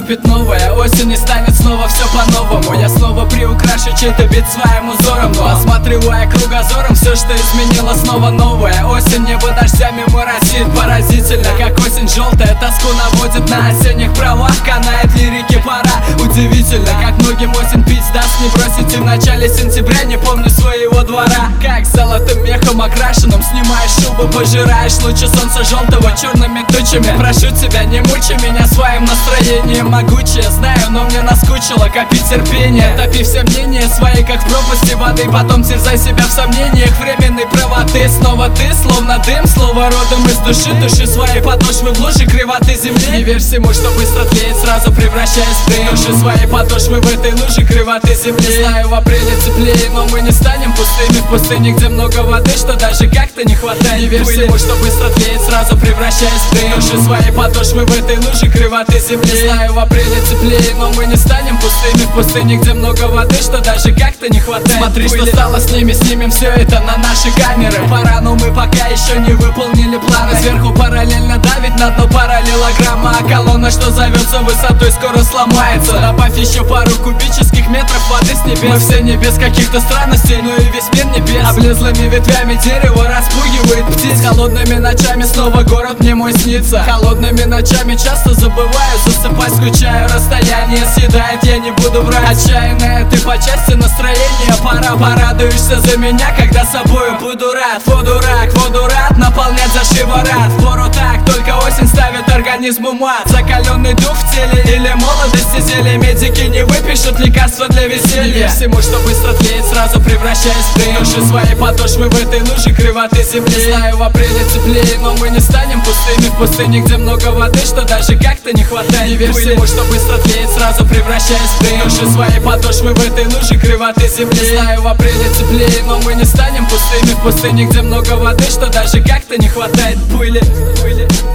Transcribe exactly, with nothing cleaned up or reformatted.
наступит новая осень и станет снова все по-новому. Я снова приукрашу чей-то бит своим узором, но осматривая кругозором все, что изменило, снова новая осень. Небо дождями моросит поразительно, как осень желтая тоску наводит на осенних правах. Канает лирики пора, удивительно, как многим осень пить даст не бросить. И в начале сентября не помню своего двора, как золотым мехом окрашенным снимаешь шубу, пожираешь лучи солнца желтого черными тучами. Прошу тебя, не мучай меня своим настроением могучее, знаю, но мне наскучило копить терпение. Топи все мнения свои, как в пропасти воды, потом терзай себя в сомнениях временной правоты. Снова ты, словно дым, слово родом из души. Души своей подошвы в луже кривоты земли. Не верь всему, что быстро тлеет, сразу превращаясь в дым. Души своей подошвы в этой луже кривоты земли. Знаю, в апреле теплее, но мы не станем пустыми в пустыне, где много воды, что даже как-то не хватает. Не верь всему, что быстро тлеет, сразу превращаясь в дым. Души своей подошвы в этой луже кривоты земли. Знаю, в апреле теплее, но мы не станем пустыми в пустыне, где много воды, что даже как-то не хватает. Смотри, что стало с ними, снимем все это на наши камеры. Пора, но мы пока еще не выполнили планы. Сверху параллельно давить на дно параллелограмма, а колонна, что зовется высотой, скоро сломается. Добавь еще пару кубических метров воды с небес. Мы все не без каких-то странностей, но и весь мир небес. Облезлыми ветвями дерево распугивает птиц. Холодными ночами снова город мне мой снится. Холодными ночами часто забываю засыпать, скучаю, расстояние съедает, я не буду врать. Отчаянная ты по части настроения, пора, порадуешься за меня, когда собою буду рад. Воду рак, воду рад, наполнять за шиворот. Впору так, только осень ставит организму мат. Закаленный дух в теле или молодости зелье. Медики не выпишут лекарства для веселья. Всему, что быстро тлеет, сразу превращаясь в дым. Души своей подошвы в этой луже кривоты земли. Знаю, в апреле теплее, но мы не станем пустыми в пустыне, где много воды, что даже как-то не хватает. Не верь всему, что быстро тлеет, сразу превращаясь в дым. Души своей подошвы в этой луже кривоты земли. Знаю, в апреле теплее, но мы не станем пустыми в пустыне, где много воды, что даже как-то не хватает пыли, пыли.